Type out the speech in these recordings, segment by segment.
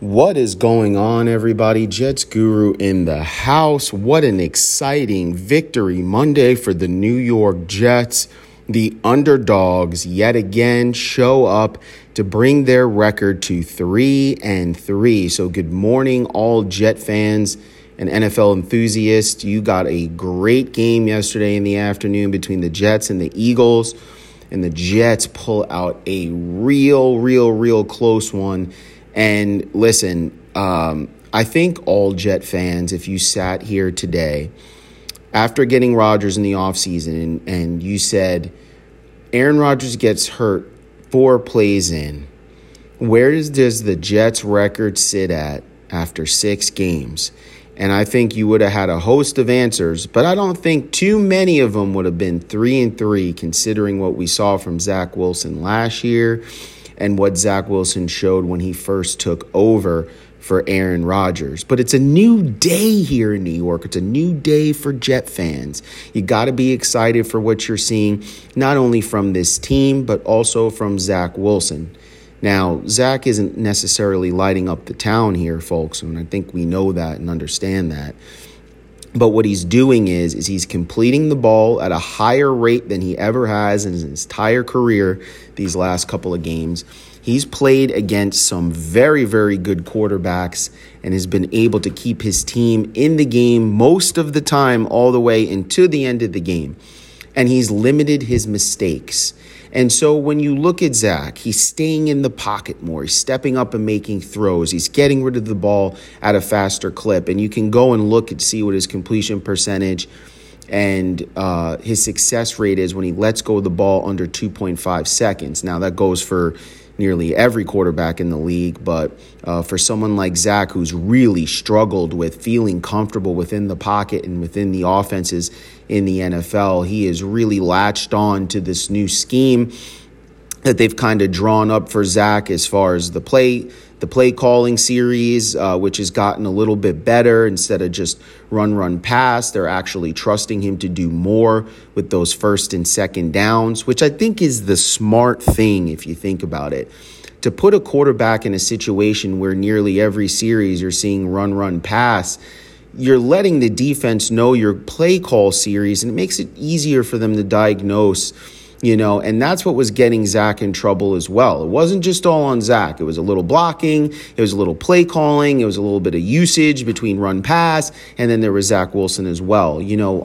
What is going on, everybody? Jets Guru in the house. What an exciting victory Monday for the New York Jets. The underdogs yet again show up to bring their record to 3-3. So good morning, all Jet fans and NFL enthusiasts. You got a great game yesterday in the afternoon between the Jets and the Eagles. And the Jets pull out a real close one. And listen, I think all Jet fans, if you sat here today after getting Rodgers in the offseason and you said, Aaron Rodgers gets hurt 4 plays in, where does the Jets record sit at after 6 games? And I think you would have had a host of answers, but I don't think too many of them would have been 3-3 considering what we saw from Zach Wilson last year and what Zach Wilson showed when he first took over for Aaron Rodgers. But it's a new day here in New York. It's a new day for Jet fans. You got to be excited for what you're seeing, not only from this team, but also from Zach Wilson. Now, Zach isn't necessarily lighting up the town here, folks, and I think we know that and understand that. But what he's doing is he's completing the ball at a higher rate than he ever has in his entire career these last couple of games. He's played against some very good quarterbacks and has been able to keep his team in the game most of the time all the way into the end of the game. And he's limited his mistakes. And so when you look at Zach, he's staying in the pocket more. He's stepping up and making throws. He's getting rid of the ball at a faster clip. And you can go and look and see what his completion percentage and his success rate is when he lets go of the ball under 2.5 seconds. Now, that goes for nearly every quarterback in the league, but for someone like Zach, who's really struggled with feeling comfortable within the pocket and within the offenses in the NFL, he is really latched on to this new scheme that they've kind of drawn up for Zach as far as the play calling series, which has gotten a little bit better. Instead of just run, pass, they're actually trusting him to do more with those first and second downs, which I think is the smart thing if you think about it. To put a quarterback in a situation where nearly every series you're seeing run, pass, you're letting the defense know your play call series, and it makes it easier for them to diagnose. And that's what was getting Zach in trouble as well. It wasn't just all on Zach. It was a little blocking. It was a little play calling. It was a little bit of usage between run pass. And then there was Zach Wilson as well.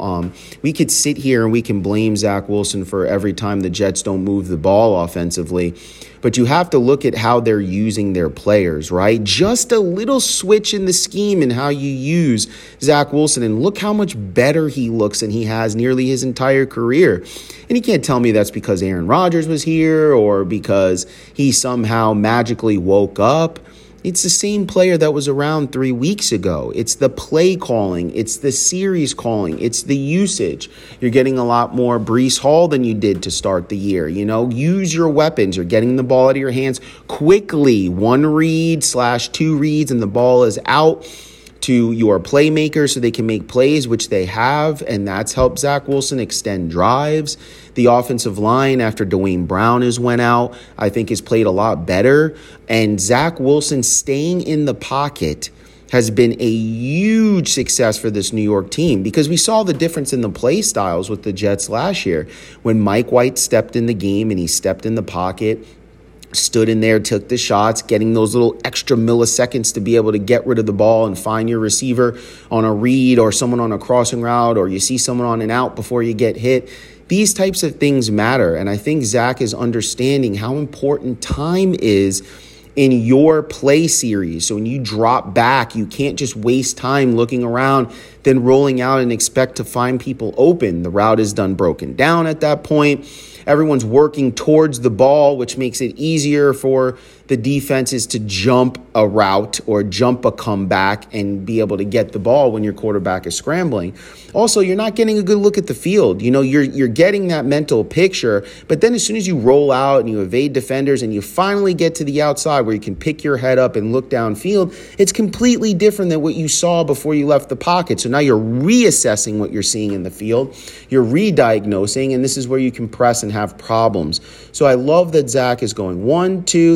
We could sit here and we can blame Zach Wilson for every time the Jets don't move the ball offensively. But you have to look at how they're using their players, right? Just a little switch in the scheme and how you use Zach Wilson. And look how much better he looks than he has nearly his entire career. And you can't tell me that's because Aaron Rodgers was here or because he somehow magically woke up. It's the same player that was around 3 weeks ago. It's the play calling. It's the series calling. It's the usage. You're getting a lot more Breece Hall than you did to start the year. Use your weapons. You're getting the ball out of your hands quickly. 1 read / 2 reads and the ball is out to your playmakers so they can make plays, which they have, and that's helped Zach Wilson extend drives. The offensive line, after Dwayne Brown went out, I think has played a lot better. And Zach Wilson staying in the pocket has been a huge success for this New York team because we saw the difference in the play styles with the Jets last year. When Mike White stepped in the game and he stepped in the pocket, stood in there, took the shots, getting those little extra milliseconds to be able to get rid of the ball and find your receiver on a read or someone on a crossing route, or you see someone on an out before you get hit. These types of things matter. And I think Zach is understanding how important time is in your play series. So when you drop back, you can't just waste time looking around, then rolling out and expect to find people open. The route is done broken down at that point. Everyone's working towards the ball, which makes it easier for the defenses to jump a route or jump a comeback and be able to get the ball when your quarterback is scrambling. Also, you're not getting a good look at the field. You're getting that mental picture, but then as soon as you roll out and you evade defenders and you finally get to the outside where you can pick your head up and look downfield, it's completely different than what you saw before you left the pocket. So now you're reassessing what you're seeing in the field. You're re-diagnosing, and this is where you can press and have problems. So I love that Zach is going 1, 2, 3,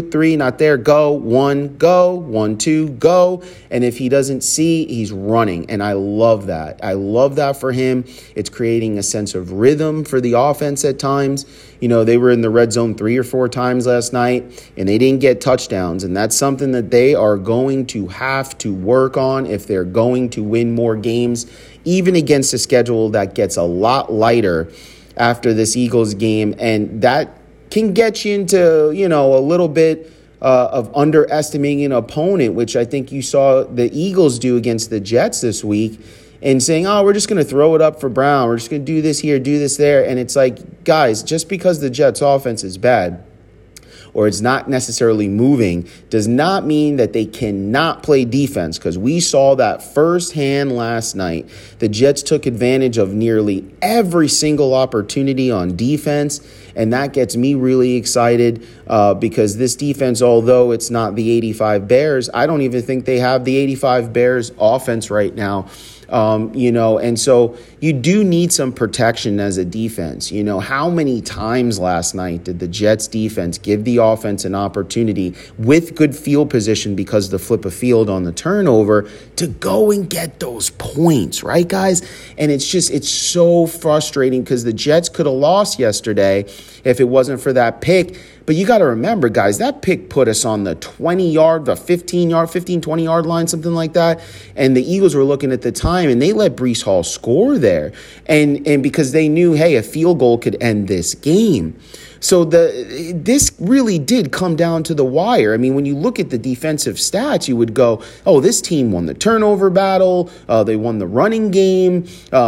not there, go. 1, go. 1, 2, go. And if he doesn't see, he's running. And I love that. I love that for him. It's creating a sense of rhythm for the offense at times. You know, they were in the red zone 3 or 4 times last night, and they didn't get touchdowns. And that's something that they are going to have to work on if they're going to win more games, even against a schedule that gets a lot lighter after this Eagles game. And that can get you into, you know, a little bit of underestimating an opponent, which I think you saw the Eagles do against the Jets this week, and saying, oh, we're just going to throw it up for Brown. We're just going to do this here, do this there. And it's like, guys, just because the Jets offense is bad or it's not necessarily moving does not mean that they cannot play defense, because we saw that firsthand last night. The Jets took advantage of nearly every single opportunity on defense, and that gets me really excited because this defense, although it's not the 85 Bears, I don't even think they have the 85 Bears offense right now. You know, and so you do need some protection as a defense. You know, how many times last night did the Jets defense give the offense an opportunity with good field position because the flip of field on the turnover to go and get those points, right, guys? And it's so frustrating because the Jets could have lost yesterday if it wasn't for that pick. But you got to remember, guys, that pick put us on the 20-yard, the 20-yard line, something like that. And the Eagles were looking at the time, and they let Breece Hall score there. And because they knew, hey, a field goal could end this game. So this really did come down to the wire. I mean, when you look at the defensive stats, you would go, oh, this team won the turnover battle. They won the running game.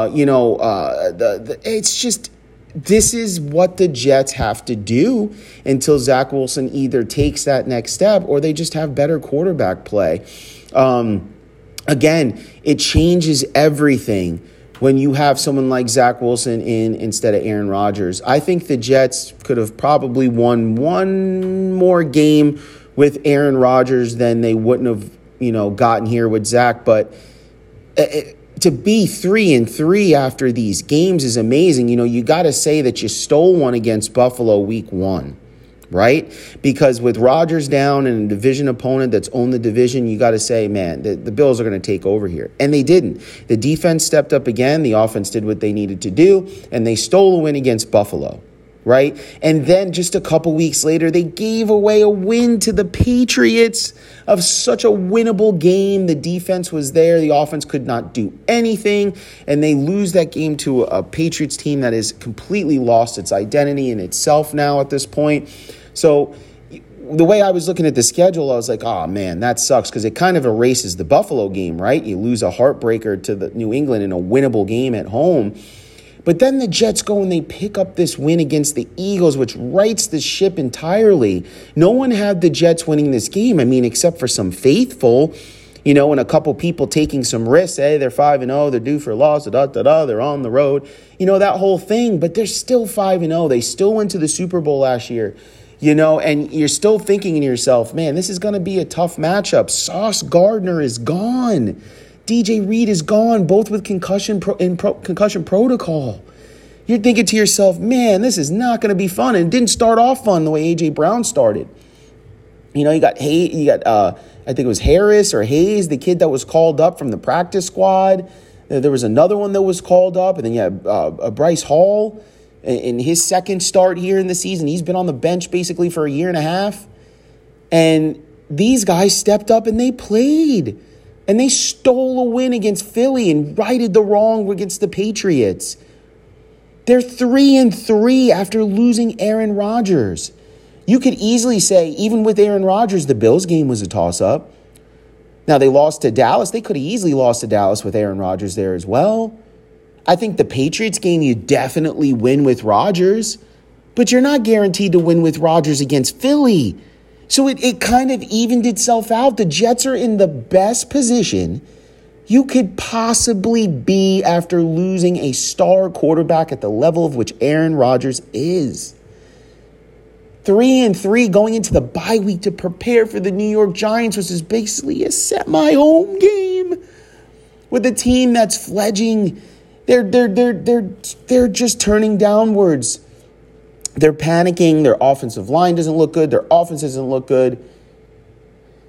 It's just... This is what the Jets have to do until Zach Wilson either takes that next step or they just have better quarterback play. Again, it changes everything when you have someone like Zach Wilson in instead of Aaron Rodgers. I think the Jets could have probably won one more game with Aaron Rodgers than they wouldn't have, gotten here with Zach. But to be 3-3 after these games is amazing. You got to say that you stole one against Buffalo week 1, right? Because with Rodgers down and a division opponent that's owned the division, you got to say, man, the Bills are going to take over here. And they didn't. The defense stepped up again. The offense did what they needed to do, and they stole a win against Buffalo, right? And then just a couple weeks later, they gave away a win to the Patriots of such a winnable game. The defense was there. The offense could not do anything. And they lose that game to a Patriots team that has completely lost its identity in itself now at this point. So the way I was looking at the schedule, I was like, oh, man, that sucks, because it kind of erases the Buffalo game, right? You lose a heartbreaker to the New England in a winnable game at home. But then the Jets go and they pick up this win against the Eagles, which rights the ship entirely. No one had the Jets winning this game, except for some faithful, and a couple people taking some risks. Hey, they're 5-0, they're due for a loss, they're on the road. That whole thing, but they're still 5-0. They still went to the Super Bowl last year, and you're still thinking to yourself, man, this is going to be a tough matchup. Sauce Gardner is gone. DJ Reed is gone, both with concussion protocol. You're thinking to yourself, man, this is not going to be fun. And it didn't start off fun the way A.J. Brown started. You got I think it was Harris or Hayes, the kid that was called up from the practice squad. There was another one that was called up. And then you had Bryce Hall in his second start here in the season. He's been on the bench basically for a year and a half. And these guys stepped up and they played. And they stole a win against Philly and righted the wrong against the Patriots. They're 3-3 after losing Aaron Rodgers. You could easily say, even with Aaron Rodgers, the Bills game was a toss-up. Now, they lost to Dallas. They could have easily lost to Dallas with Aaron Rodgers there as well. I think the Patriots game, you definitely win with Rodgers. But you're not guaranteed to win with Rodgers against Philly. So it kind of evened itself out. The Jets are in the best position you could possibly be after losing a star quarterback at the level of which Aaron Rodgers is. 3-3 going into the bye week to prepare for the New York Giants, which is basically a semi-home game with a team that's fledging. They're just turning downwards. They're panicking. Their offensive line doesn't look good. Their offense doesn't look good.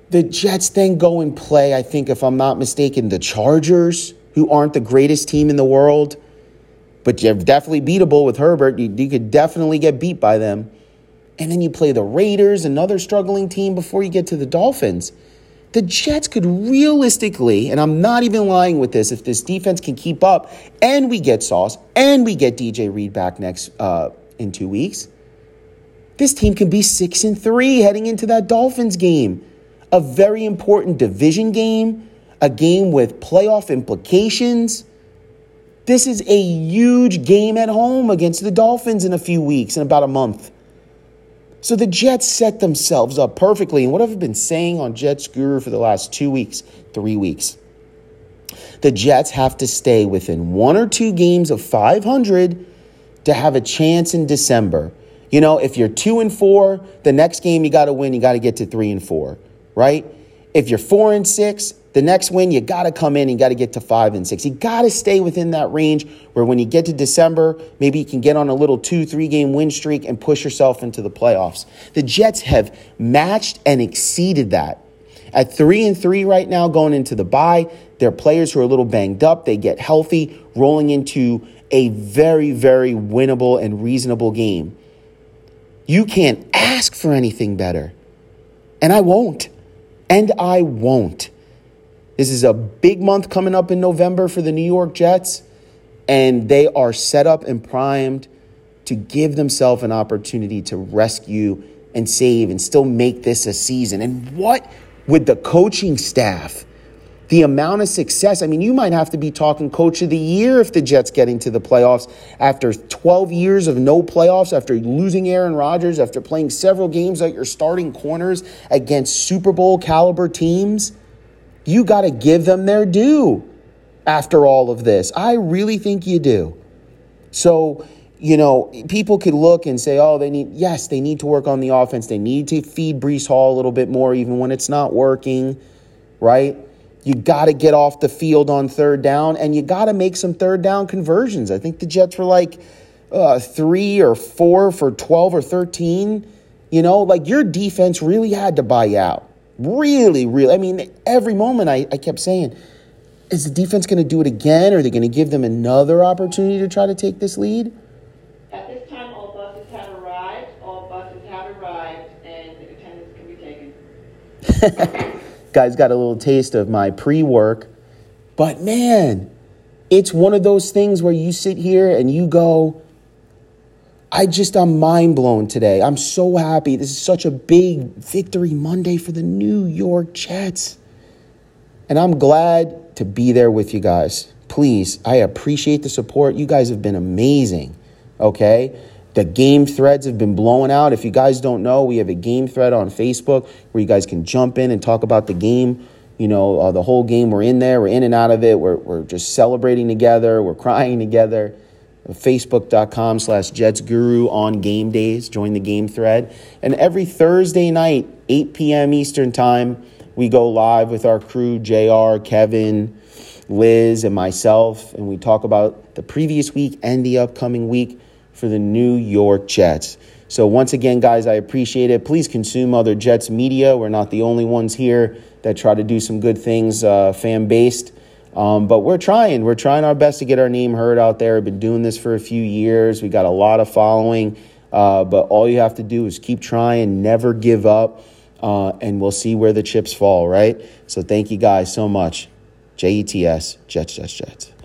The Jets then go and play, I think, if I'm not mistaken, the Chargers, who aren't the greatest team in the world. But you're definitely beatable with Herbert. You could definitely get beat by them. And then you play the Raiders, another struggling team, before you get to the Dolphins. The Jets could realistically, and I'm not even lying with this, if this defense can keep up and we get Sauce and we get DJ Reed back in 2 weeks, this team can be 6-3 heading into that Dolphins game. A very important division game, a game with playoff implications. This is a huge game at home against the Dolphins in a few weeks, in about a month. So the Jets set themselves up perfectly. And what I've been saying on Jets Guru for the last 2 weeks, 3 weeks, the Jets have to stay within 1 or 2 games of 500 to have a chance in December. You know, if you're 2-4, the next game you got to win, you got to get to 3-4, right? If you're 4-6, the next win, you got to come in and you got to get to 5-6. You got to stay within that range where when you get to December, maybe you can get on a little 2-3 game win streak and push yourself into the playoffs. The Jets have matched and exceeded that. At 3-3 right now, going into the bye, there are players who are a little banged up. They get healthy, rolling into a very, very winnable and reasonable game. You can't ask for anything better. And I won't. This is a big month coming up in November for the New York Jets, and they are set up and primed to give themselves an opportunity to rescue and save and still make this a season. And what with the coaching staff, the amount of success, I mean, you might have to be talking coach of the year if the Jets get into the playoffs after 12 years of no playoffs, after losing Aaron Rodgers, after playing several games like your starting corners against Super Bowl caliber teams. You got to give them their due after all of this. I really think you do. So, you know, people could look and say, oh, they need to work on the offense. They need to feed Breece Hall a little bit more, even when it's not working, right? You got to get off the field on third down, and you got to make some third down conversions. I think the Jets were like 3 or 4 for 12 or 13. You know, like your defense really had to buy out. Really. I mean, every moment I kept saying, is the defense going to do it again? Or are they going to give them another opportunity to try to take this lead? At this time, all buses have arrived, and attendance can be taken. Guys got a little taste of my pre-work. But, man, it's one of those things where you sit here and you go, I'm mind blown today. I'm so happy. This is such a big victory Monday for the New York Jets. And I'm glad to be there with you guys. Please, I appreciate the support. You guys have been amazing, okay? The game threads have been blowing out. If you guys don't know, we have a game thread on Facebook where you guys can jump in and talk about the game. You know, the whole game, we're in there. We're in and out of it. We're just celebrating together. We're crying together. Facebook.com/JetsGuru on game days. Join the game thread. And every Thursday night, 8 p.m. Eastern time, we go live with our crew, JR, Kevin, Liz, and myself. And we talk about the previous week and the upcoming week for the New York Jets. So once again, guys, I appreciate it. Please consume other Jets media. We're not the only ones here that try to do some good things fan-based. But we're trying our best to get our name heard out there. We've been doing this for a few years. We got a lot of following, but all you have to do is keep trying, never give up, and we'll see where the chips fall, right? So thank you guys so much. JETS, Jets.